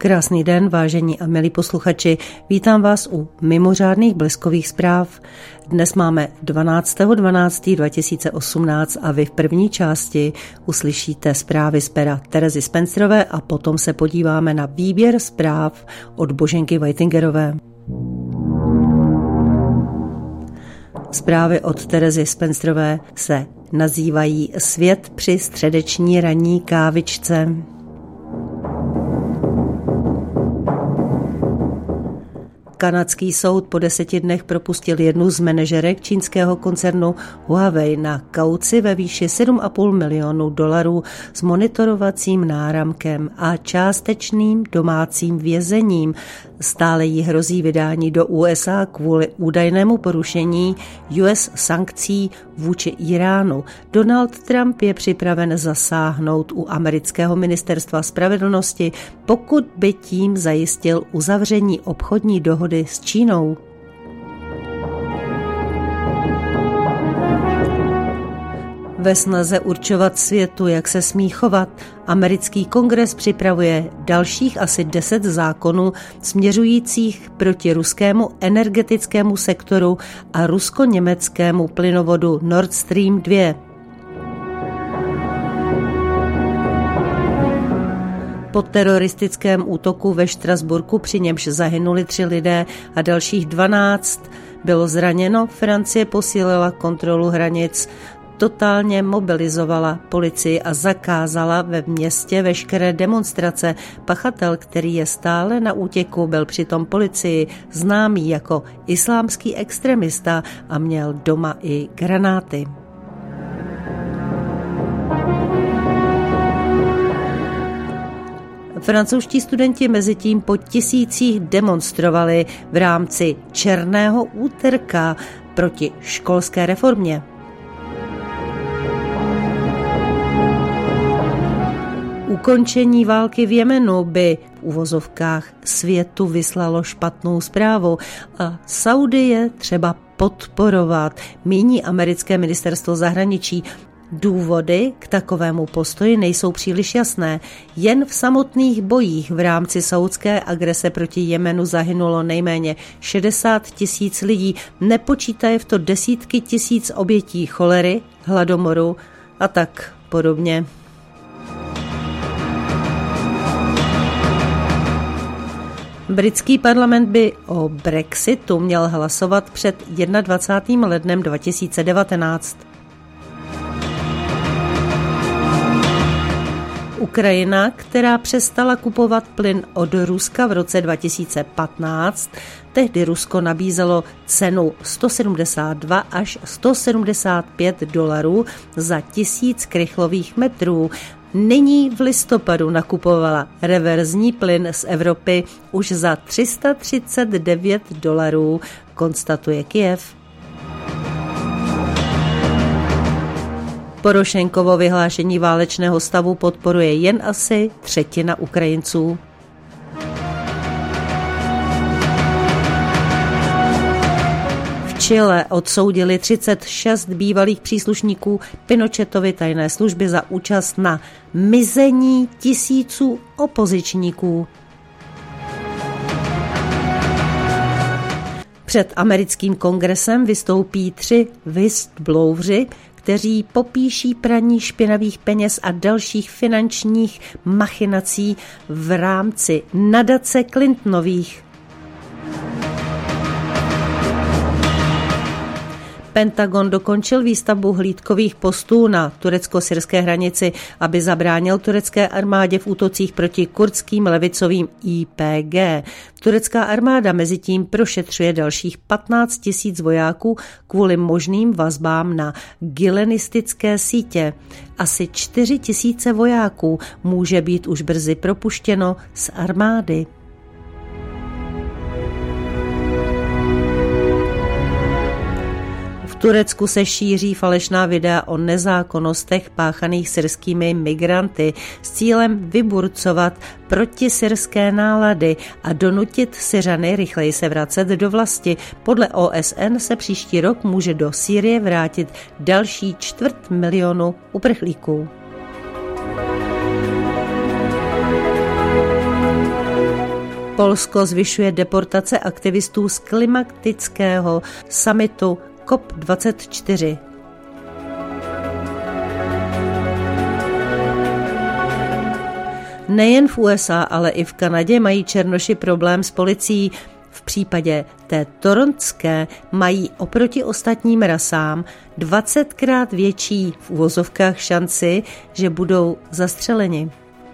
Krásný den, vážení a milí posluchači. Vítám vás u mimořádných bleskových zpráv. Dnes máme 12.12.2018 a vy v první části uslyšíte zprávy z pera Terezy Spencerové a potom se podíváme na výběr zpráv od Boženky Whitingerové. Zprávy od Terezy Spencerové se nazývají Svět při středeční ranní kávičce. Kanadský soud po 10 dnech propustil jednu z manažerek čínského koncernu Huawei na kauci ve výši $7,5 milionu s monitorovacím náramkem a částečným domácím vězením. Stále jí hrozí vydání do USA kvůli údajnému porušení US sankcí vůči Iránu. Donald Trump je připraven zasáhnout u amerického ministerstva spravedlnosti, pokud by tím zajistil uzavření obchodní dohody s Čínou. Ve snaze určovat světu, jak se smí chovat, americký kongres připravuje dalších asi 10 zákonů směřujících proti ruskému energetickému sektoru a rusko-německému plynovodu Nord Stream 2. Po teroristickém útoku ve Štrasburku, při němž zahynuli 3 lidé a dalších 12 bylo zraněno, Francie posílila kontrolu hranic, totálně mobilizovala policii a zakázala ve městě veškeré demonstrace. Pachatel, který je stále na útěku, byl přitom policii známý jako islámský extremista a měl doma i granáty. Francouzští studenti mezitím po tisících demonstrovali v rámci Černého úterka proti školské reformě. Ukončení války v Jemenu by v uvozovkách světu vyslalo špatnou zprávu a Saudy je třeba podporovat, míní americké ministerstvo zahraničí. Důvody k takovému postoji nejsou příliš jasné. Jen v samotných bojích v rámci saudské agrese proti Jemenu zahynulo nejméně 60 000 lidí, nepočítaje v to desítky tisíc obětí cholery, hladomoru a tak podobně. Britský parlament by o Brexitu měl hlasovat před 21. lednem 2019. Ukrajina, která přestala kupovat plyn od Ruska v roce 2015, tehdy Rusko nabízelo cenu $172 až $175 za 1000 krychlových metrů. Nyní v listopadu nakupovala reverzní plyn z Evropy už za $339, konstatuje Kyjev. Porošenkovo vyhlášení válečného stavu podporuje jen asi 1/3 Ukrajinců. V Chile odsoudili 36 bývalých příslušníků Pinochetovy tajné služby za účast na mizení tisíců opozičníků. Před americkým kongresem vystoupí 3 whistleblowři, kteří popíší praní špinavých peněz a dalších finančních machinací v rámci nadace Clintonových. Pentagon dokončil výstavbu hlídkových postů na turecko-syrské hranici, aby zabránil turecké armádě v útocích proti kurdským levicovým YPG. Turecká armáda mezitím prošetřuje dalších 15 000 vojáků kvůli možným vazbám na gilenistické sítě. Asi 4 000 vojáků může být už brzy propuštěno z armády. V Turecku se šíří falešná videa o nezákonnostech páchaných syrskými migranty s cílem vyburcovat protisyrské nálady a donutit Syřany rychleji se vracet do vlasti. Podle OSN se příští rok může do Sýrie vrátit další 250 000 uprchlíků. Polsko zvyšuje deportace aktivistů z klimatického summitu COP24. Nejen v USA, ale i v Kanadě mají černoši problém s policií. V případě té toronské mají oproti ostatním rasám 20krát větší v uvozovkách šanci, že budou zastřeleni.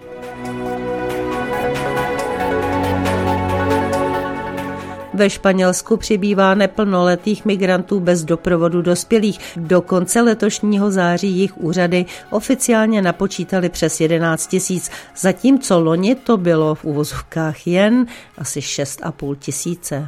Ve Španělsku přibývá neplnoletých migrantů bez doprovodu dospělých. Do konce letošního září jich úřady oficiálně napočítali přes 11 000, zatímco loni to bylo v uvozovkách jen asi 6,5 tisíce.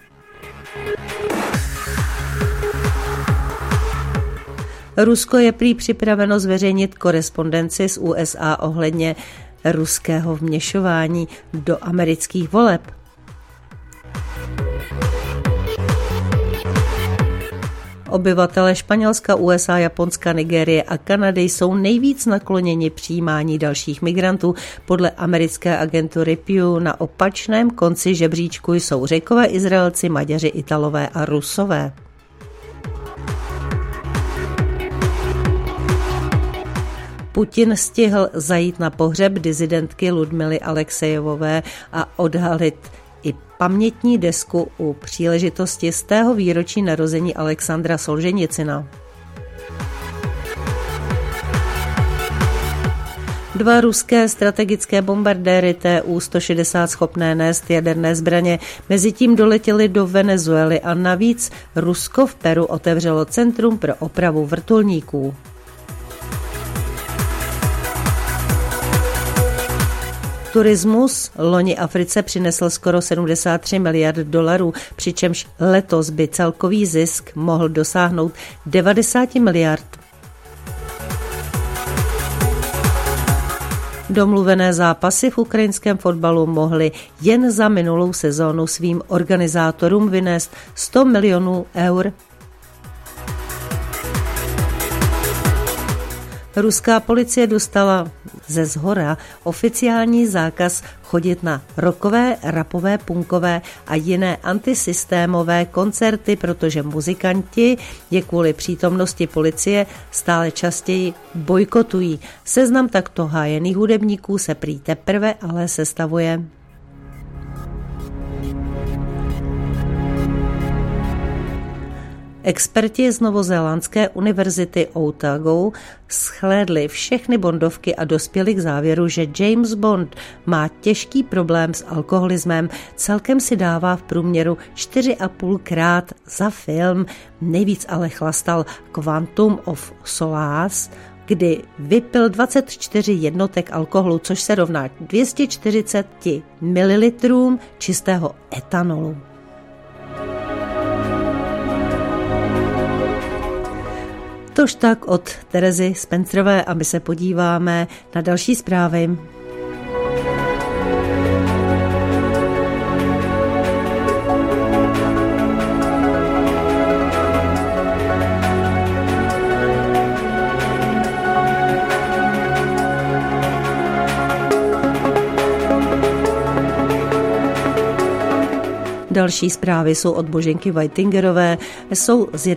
Rusko je prý připraveno zveřejnit korespondenci z USA ohledně ruského vměšování do amerických voleb. Obyvatelé Španělska, USA, Japonska, Nigérie a Kanady jsou nejvíc nakloněni přijímání dalších migrantů. Podle americké agentury Pew na opačném konci žebříčku jsou Řekové, Izraelci, Maďaři, Italové a Rusové. Putin stihl zajít na pohřeb disidentky Ludmily Alexejevové a odhalit i pamětní desku u příležitosti 100. výročí narození Alexandra Solženicina. 2 ruské strategické bombardéry Tu-160 schopné nést jaderné zbraně mezitím doletěly do Venezuely a navíc Rusko v Peru otevřelo centrum pro opravu vrtulníků. Turismus loni Africe přinesl skoro 73 miliard dolarů, přičemž letos by celkový zisk mohl dosáhnout 90 miliard. Domluvené zápasy v ukrajinském fotbalu mohly jen za minulou sezónu svým organizátorům vynést 100 milionů eur. Ruská policie dostala ze shora oficiální zákaz chodit na rockové, rapové, punkové a jiné antisystémové koncerty, protože muzikanti je kvůli přítomnosti policie stále častěji bojkotují. Seznam takto hájených hudebníků se prý teprve ale sestavuje. Experti z novozélandské univerzity Otago shlédli všechny bondovky a dospěli k závěru, že James Bond má těžký problém s alkoholismem. Celkem si dává v průměru 4,5krát za film. Nejvíc ale chlastal Quantum of Solace, kdy vypil 24 jednotek alkoholu, což se rovná 240 ml čistého etanolu. Tož tak od Terezy Spencerové a my se podíváme na další zprávy. Další zprávy jsou od Boženky Whitingerové, jsou z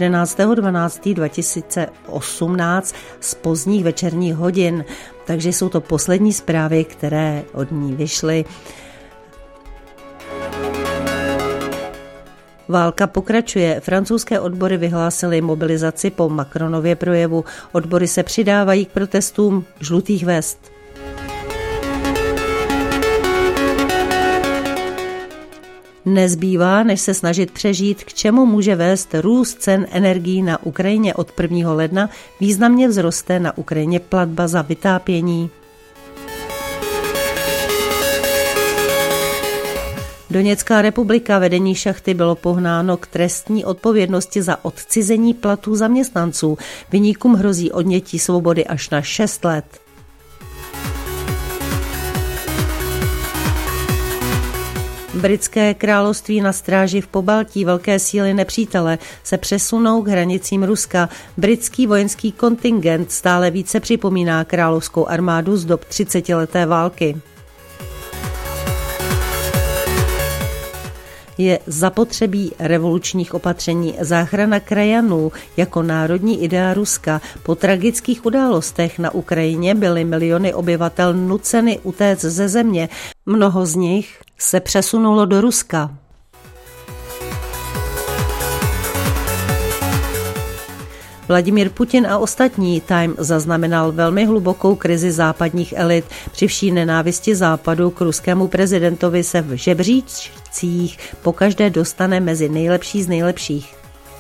11.12.2018 z pozdních večerních hodin, takže jsou to poslední zprávy, které od ní vyšly. Válka pokračuje. Francouzské odbory vyhlásily mobilizaci po Macronově projevu. Odbory se přidávají k protestům žlutých vest. Nezbývá, než se snažit přežít, k čemu může vést růst cen energií na Ukrajině. Od 1. ledna významně vzroste na Ukrajině platba za vytápění. Doněcká republika, vedení šachty bylo pohnáno k trestní odpovědnosti za odcizení platů zaměstnanců. Viníkům hrozí odnětí svobody až na 6 let. Britské království na stráži v Pobaltí, velké síly nepřítele se přesunou k hranicím Ruska. Britský vojenský kontingent stále více připomíná královskou armádu z dob 30leté války. Je zapotřebí revolučních opatření. Záchrana krajanů jako národní idea Ruska. Po tragických událostech na Ukrajině byly miliony obyvatel nuceny utéct ze země. Mnoho z nich se přesunulo do Ruska. Vladimír Putin a ostatní. Time zaznamenal velmi hlubokou krizi západních elit. Při vší nenávisti Západu k ruskému prezidentovi se v žebříčcích pokaždé dostane mezi nejlepší z nejlepších.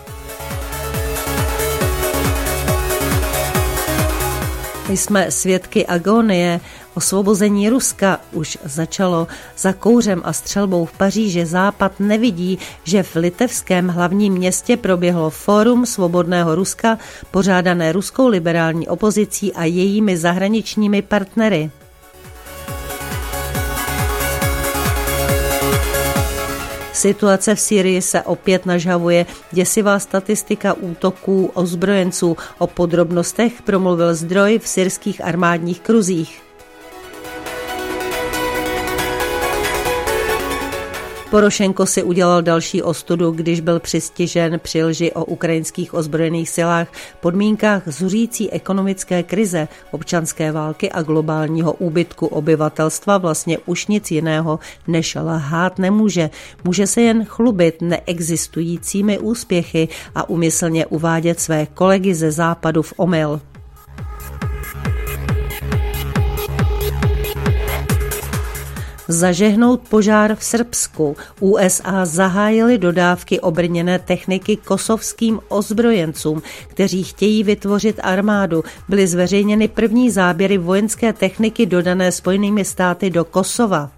Jsme svědky agonie. Osvobození Ruska už začalo. Za kouřem a střelbou v Paříži Západ nevidí, že v litevském hlavním městě proběhlo Fórum svobodného Ruska, pořádané ruskou liberální opozicí a jejími zahraničními partnery. Situace v Sýrii se opět nažhavuje. Děsivá statistika útoků ozbrojenců. O podrobnostech promluvil zdroj v syrských armádních kruzích. Porošenko si udělal další ostudu, když byl přistižen při lži o ukrajinských ozbrojených silách v podmínkách zuřící ekonomické krize, občanské války a globálního úbytku obyvatelstva vlastně už nic jiného než lhát nemůže. Může se jen chlubit neexistujícími úspěchy a úmyslně uvádět své kolegy ze západu v omyl. Zažehnout požár v Srbsku. USA zahájily dodávky obrněné techniky kosovským ozbrojencům, kteří chtějí vytvořit armádu. Byly zveřejněny první záběry vojenské techniky dodané Spojenými státy do Kosova.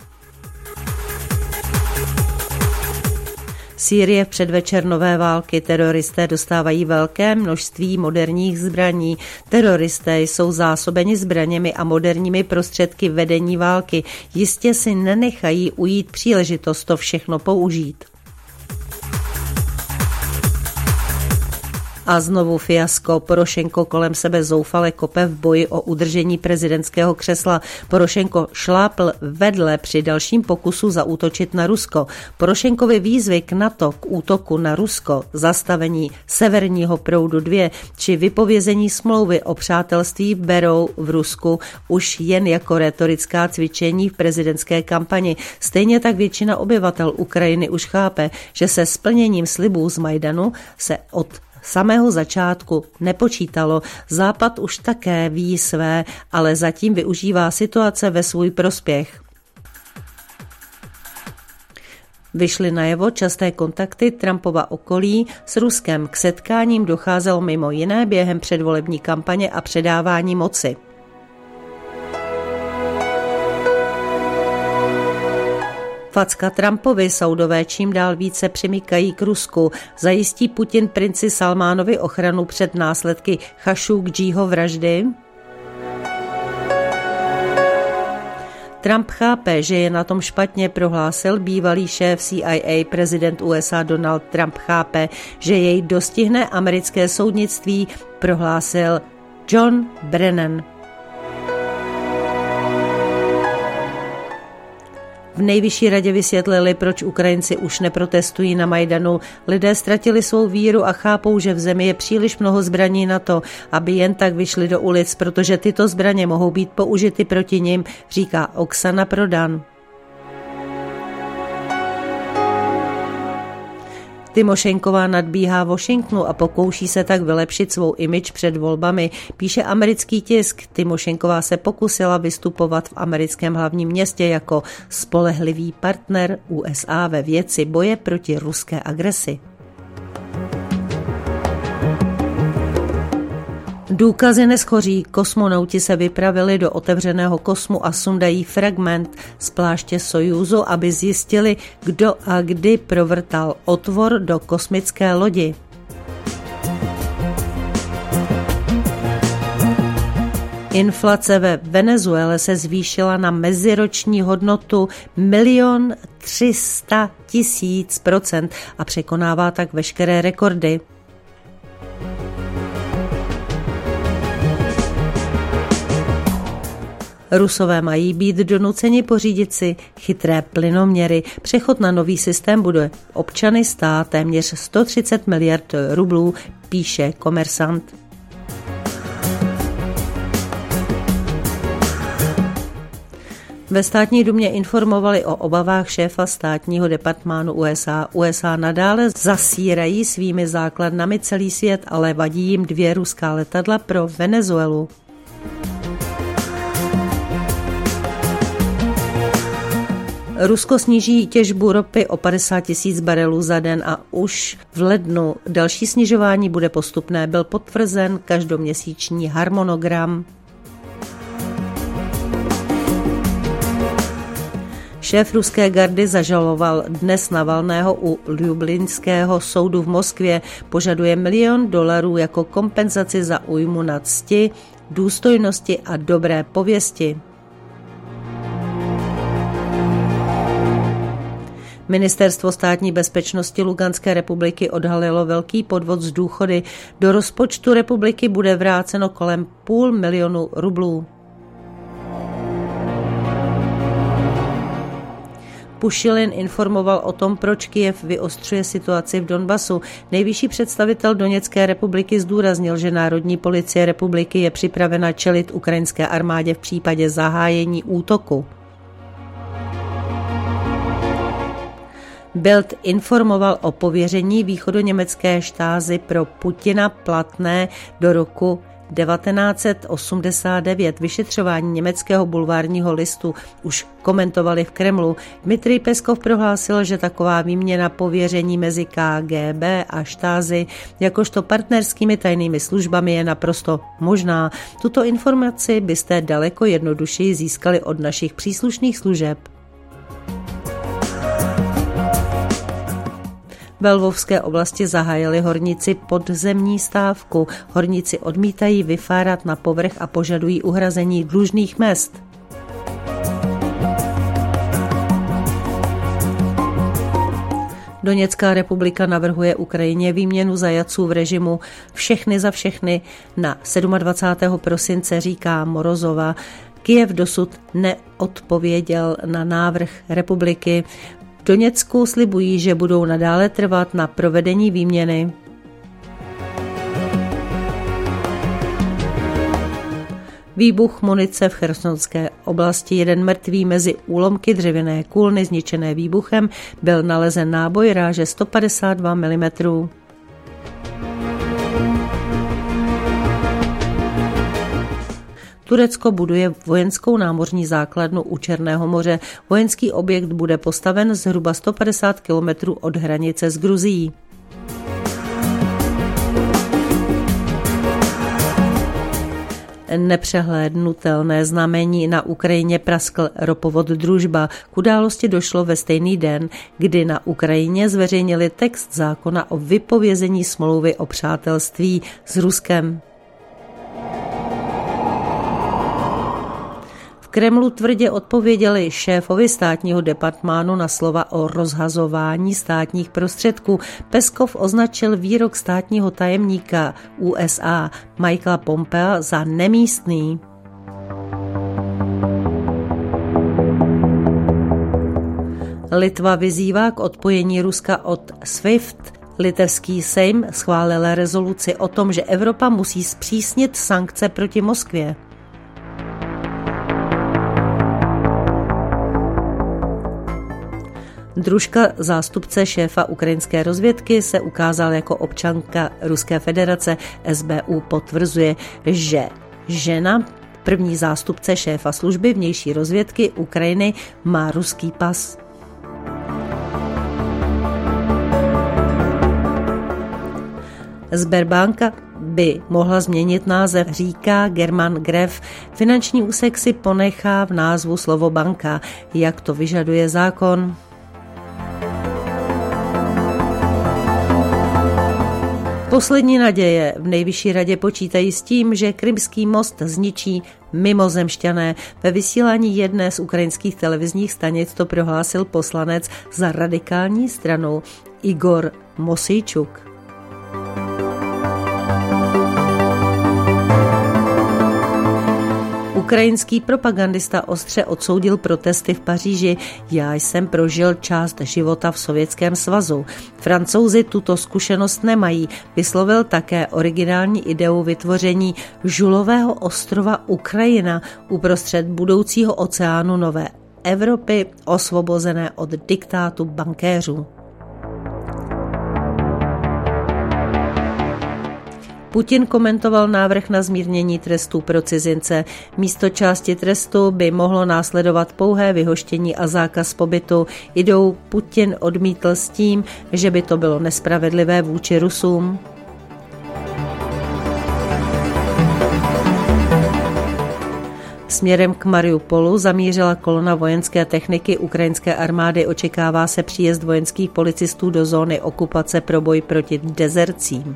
Sýrie v předvečer nové války. Teroristé dostávají velké množství moderních zbraní. Teroristé jsou zásobeni zbraněmi a moderními prostředky vedení války. Jistě si nenechají ujít příležitost to všechno použít. A znovu fiasko. Porošenko kolem sebe zoufale kope v boji o udržení prezidentského křesla. Porošenko šlápl vedle při dalším pokusu zaútočit na Rusko. Porošenkovi výzvy k NATO k útoku na Rusko, zastavení Severního proudu 2 či vypovězení smlouvy o přátelství berou v Rusku už jen jako retorická cvičení v prezidentské kampani. Stejně tak většina obyvatel Ukrajiny už chápe, že se splněním slibů z Majdanu se od samého začátku nepočítalo. Západ už také ví své, ale zatím využívá situace ve svůj prospěch. Vyšly najevo časté kontakty Trumpova okolí s Ruskem. K setkáním docházelo mimo jiné během předvolební kampaně a předávání moci. Facka Trumpovi. Saudové čím dál více přimykají k Rusku. Zajistí Putin princi Salmánovi ochranu před následky Chašúkdžího vraždy? Trump chápe, že je na tom špatně, prohlásil bývalý šéf CIA. Prezident USA Donald Trump chápe, že jej dostihne americké soudnictví, prohlásil John Brennan. V nejvyšší radě vysvětlili, proč Ukrajinci už neprotestují na Majdanu. Lidé ztratili svou víru a chápou, že v zemi je příliš mnoho zbraní na to, aby jen tak vyšli do ulic, protože tyto zbraně mohou být použity proti nim, říká Oksana Prodan. Tymošenková nadbíhá Washingtonu a pokouší se tak vylepšit svou image před volbami, píše americký tisk. Tymošenková se pokusila vystupovat v americkém hlavním městě jako spolehlivý partner USA ve věci boje proti ruské agresi. Důkazy neschoří. Kosmonauti se vypravili do otevřeného kosmu a sundají fragment z pláště Sojuzu, aby zjistili, kdo a kdy provrtal otvor do kosmické lodi. Inflace ve Venezuele se zvýšila na meziroční hodnotu 1 300 000 % a překonává tak veškeré rekordy. Rusové mají být donuceni pořídit si chytré plynoměry. Přechod na nový systém bude občany stát téměř 130 miliard rublů, píše Kommersant. Ve státní dumě informovali o obavách šéfa státního departmánu USA. USA nadále zasírají svými základnami celý svět, ale vadí jim 2 ruská letadla pro Venezuelu. Rusko sníží těžbu ropy o 50 000 barelů za den a už v lednu další snižování bude postupné. Byl potvrzen každoměsíční harmonogram. Šéf ruské gardy zažaloval dnes Navalného u Ljublinského soudu v Moskvě. Požaduje $1 milion jako kompenzaci za újmu na cti, důstojnosti a dobré pověsti. Ministerstvo státní bezpečnosti Luganské republiky odhalilo velký podvod z důchody. Do rozpočtu republiky bude vráceno kolem $500 000 rublů. Pušilin informoval o tom, proč Kyjev vyostřuje situaci v Donbasu. Nejvyšší představitel Doněcké republiky zdůraznil, že Národní policie republiky je připravena čelit ukrajinské armádě v případě zahájení útoku. Bild informoval o pověření východoněmecké štázy pro Putina platné do roku 1989. Vyšetřování německého bulvárního listu už komentovali v Kremlu. Dmitrij Peskov prohlásil, že taková výměna pověření mezi KGB a štázy jakožto partnerskými tajnými službami je naprosto možná. Tuto informaci byste daleko jednodušeji získali od našich příslušných služeb. Ve Lvovské oblasti zahájili horníci podzemní stávku. Horníci odmítají vyfárat na povrch a požadují uhrazení dlužných mezd. Doněcká republika navrhuje Ukrajině výměnu zajatců v režimu všechny za všechny na 27. prosince, říká Morozova. Kyjev dosud neodpověděl na návrh republiky. V Doněcku slibují, že budou nadále trvat na provedení výměny. Výbuch munice v Chersonské oblasti, 1 mrtvý, mezi úlomky dřevěné kůlny zničené výbuchem byl nalezen náboj ráže 152 mm. Turecko buduje vojenskou námořní základnu u Černého moře. Vojenský objekt bude postaven zhruba 150 kilometrů od hranice s Gruzií. Nepřehlédnutelné znamení na Ukrajině praskl ropovod Družba. K události došlo ve stejný den, kdy na Ukrajině zveřejnili text zákona o vypovězení smlouvy o přátelství s Ruskem. V Kremlu tvrdě odpověděli šéfovi státního departmánu na slova o rozhazování státních prostředků. Peskov označil výrok státního tajemníka USA Mikela Pompea za nemístný. Litva vyzývá k odpojení Ruska od SWIFT. Litevský sejm schválil rezoluci o tom, že Evropa musí zpřísnit sankce proti Moskvě. Družka, zástupce šéfa ukrajinské rozvědky, se ukázal jako občanka Ruské federace. SBU potvrzuje, že žena, první zástupce šéfa služby vnější rozvědky Ukrajiny, má ruský pas. Sberbanka by mohla změnit název, říká German Gref. Finanční úsek si ponechá v názvu slovo banka, jak to vyžaduje zákon. Poslední naděje. V nejvyšší radě počítají s tím, že Krymský most zničí mimozemšťané. Ve vysílání jedné z ukrajinských televizních stanic to prohlásil poslanec za radikální stranu Igor Mosijčuk. Ukrajinský propagandista ostře odsoudil protesty v Paříži. Já jsem prožil část života v Sovětském svazu. Francouzi tuto zkušenost nemají. Vyslovil také originální ideu vytvoření žulového ostrova Ukrajina uprostřed budoucího oceánu nové Evropy, osvobozené od diktátu bankéřů. Putin komentoval návrh na zmírnění trestů pro cizince. Místo části trestu by mohlo následovat pouhé vyhoštění a zákaz pobytu. Idou Putin odmítl s tím, že by to bylo nespravedlivé vůči Rusům. Směrem k Mariupolu zamířila kolona vojenské techniky ukrajinské armády. Očekává se příjezd vojenských policistů do zóny okupace pro boj proti dezercím.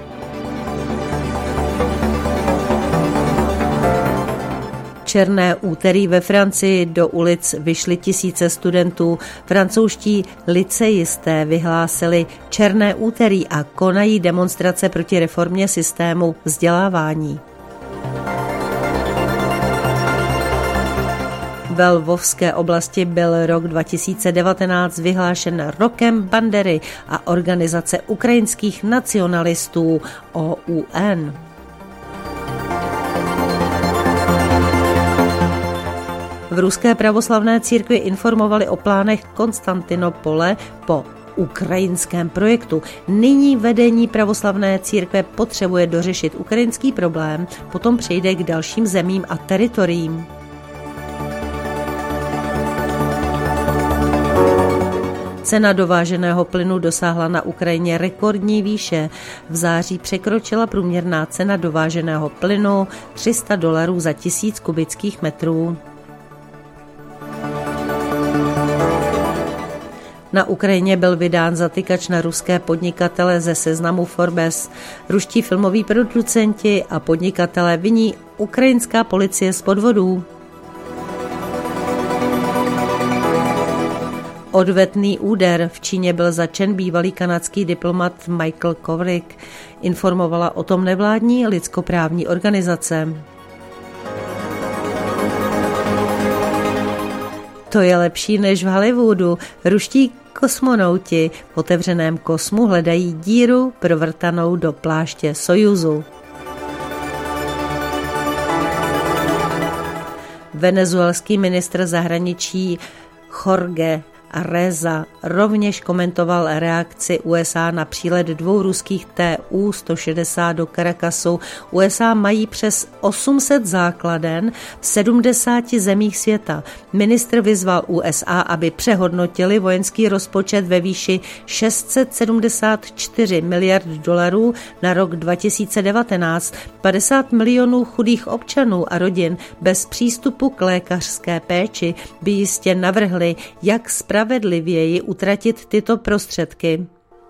Černé úterý ve Francii do ulic vyšly tisíce studentů. Francouzští lyceisté vyhlásili Černé úterý a konají demonstrace proti reformě systému vzdělávání. Ve Lvovské oblasti byl rok 2019 vyhlášen rokem bandery a organizace ukrajinských nacionalistů OUN. V ruské pravoslavné církvi informovali o plánech Konstantinopole po ukrajinském projektu. Nyní vedení pravoslavné církve potřebuje dořešit ukrajinský problém, potom přejde k dalším zemím a teritoriím. Cena dováženého plynu dosáhla na Ukrajině rekordní výše. V září překročila průměrná cena dováženého plynu $300 za 1000 kubických metrů. Na Ukrajině byl vydán zatykač na ruské podnikatele ze seznamu Forbes. Ruští filmoví producenti a podnikatelé viní ukrajinská policie z podvodů. Odvetný úder. V Číně byl zatčen bývalý kanadský diplomat Michael Kovrig. Informovala o tom nevládní lidskoprávní organizace. To je lepší než v Hollywoodu. Ruští kosmonauti v otevřeném kosmu hledají díru provrtanou do pláště Sojuzu. Venezuelský ministr zahraničí Jorge Arreza rovněž komentoval reakci USA na přílet 2 ruských Tu-160 do Caracasu. USA mají přes 800 základen v 70 zemích světa. Ministr vyzval USA, aby přehodnotili vojenský rozpočet ve výši $674 miliard na rok 2019. 50 milionů chudých občanů a rodin bez přístupu k lékařské péči by jistě navrhli, jak spravedlivěji utratit tyto prostředky.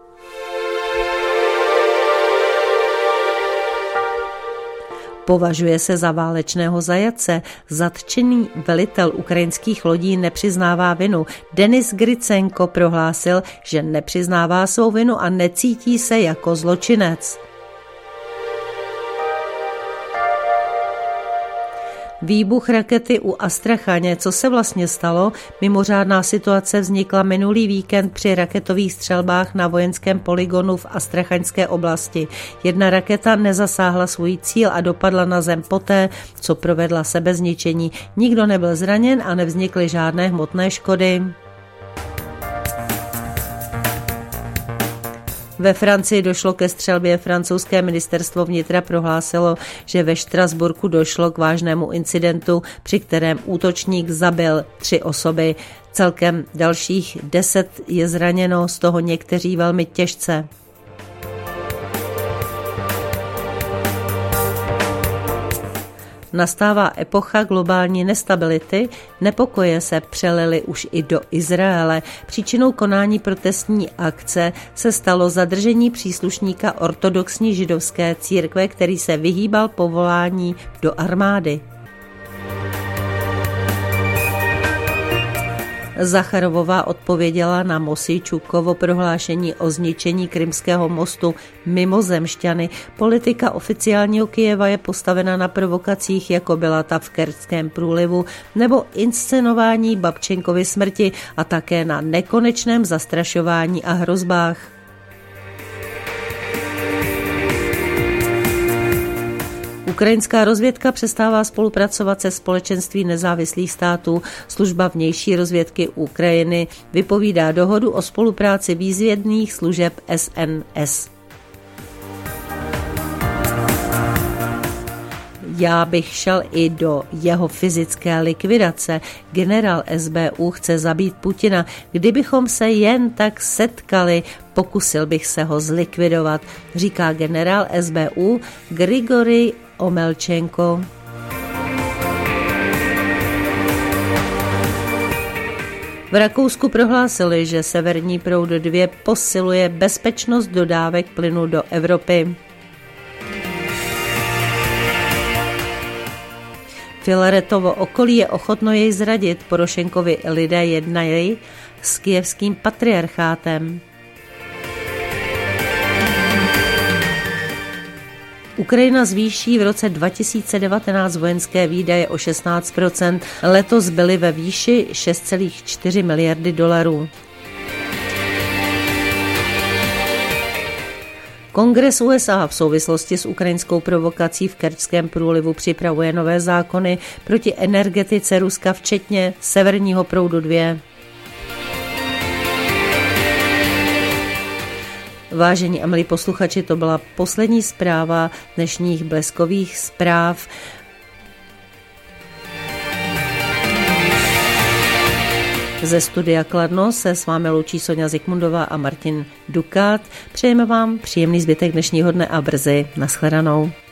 Považuje se za válečného zajatce. Zatčený velitel ukrajinských lodí nepřiznává vinu. Denis Grycenko prohlásil, že nepřiznává svou vinu a necítí se jako zločinec. Výbuch rakety u Astrachaně. Co se vlastně stalo? Mimořádná situace vznikla minulý víkend při raketových střelbách na vojenském polygonu v Astrachaňské oblasti. Jedna raketa nezasáhla svůj cíl a dopadla na zem poté, co provedla sebezničení. Nikdo nebyl zraněn a nevznikly žádné hmotné škody. Ve Francii došlo ke střelbě. Francouzské ministerstvo vnitra prohlásilo, že ve Štrasburku došlo k vážnému incidentu, při kterém útočník zabil 3 osoby. Celkem dalších 10 je zraněno, z toho někteří velmi těžce. Nastává epocha globální nestability, nepokoje se přelily už i do Izraele. Příčinou konání protestní akce se stalo zadržení příslušníka ortodoxní židovské církve, který se vyhýbal povolání do armády. Zacharovová odpověděla na Mosijčukovo prohlášení o zničení Krymského mostu mimozemšťany. Politika oficiálního Kyjeva je postavena na provokacích, jako byla ta v Kerčském průlivu, nebo inscenování Babčenkovy smrti a také na nekonečném zastrašování a hrozbách. Ukrajinská rozvědka přestává spolupracovat se Společenstvím nezávislých států. Služba vnější rozvědky Ukrajiny vypovídá dohodu o spolupráci výzvědných služeb SNS. Já bych šel i do jeho fyzické likvidace. Generál SBU chce zabít Putina. Kdybychom se jen tak setkali, pokusil bych se ho zlikvidovat, říká generál SBU Grigorij Omelčenko. V Rakousku prohlásili, že Severní proud 2 posiluje bezpečnost dodávek plynu do Evropy. Filaretovo okolí je ochotno jej zradit. Porošenkovi lidé jednají s kyjevským patriarchátem. Ukrajina zvýší v roce 2019 vojenské výdaje o 16%. Letos byly ve výši 6,4 miliardy dolarů. Kongres USA v souvislosti s ukrajinskou provokací v Kerčském průlivu připravuje nové zákony proti energetice Ruska, včetně Severního proudu 2. Vážení a milí posluchači, to byla poslední zpráva dnešních Bleskových zpráv. Ze studia Kladno se s vámi loučí Soňa Zikmundová a Martin Dukát. Přejeme vám příjemný zbytek dnešního dne a brzy nashledanou.